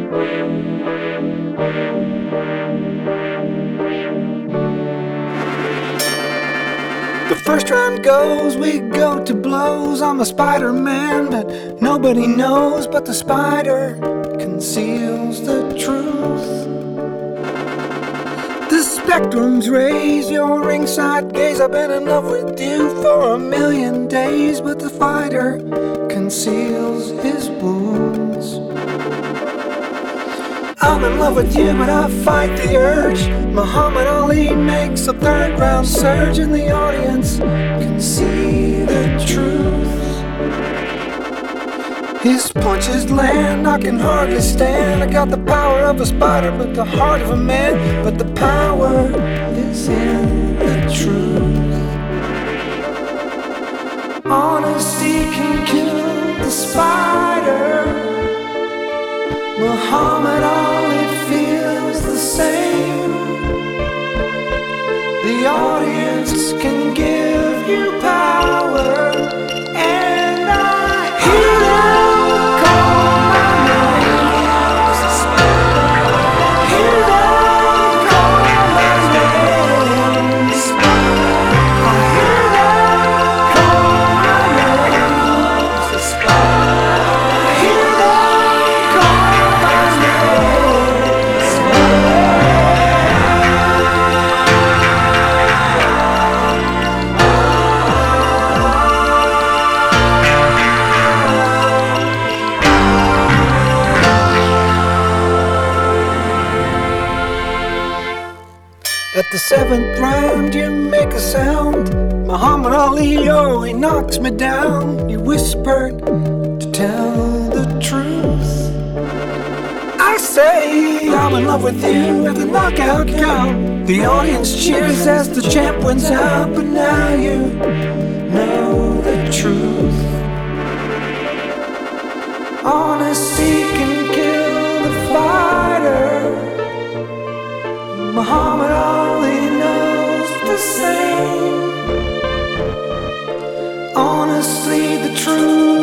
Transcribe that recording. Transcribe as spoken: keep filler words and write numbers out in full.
The first round goes, we go to blows. I'm a Spider-Man that nobody knows, but the spider conceals the truth. The spectrum's raised, your ringside gaze. I've been in love with you for a million days, but the fighter conceals his wounds. I'm in love with you, but I fight the urge. Muhammad Ali makes a third round surge, and the audience can see the truth. His punches land, I can hardly stand. I got the power of a spider, but the heart of a man. But the power is in the truth. Honesty can kill the spider. Muhammad Ali feels the same. The audience can give you power, and I hear them call my name. Hear them call my name. I hear them call my name. I hear them call. At the seventh round, you make a sound. Muhammad Ali, oh, he knocks me down. You whispered to tell the truth. I say I'm in love with you at the knockout count. The audience cheers as the champ wins out, but now you know the truth. Honesty can kill the fighter. Muhammad Ali knows the same. Honestly, the truth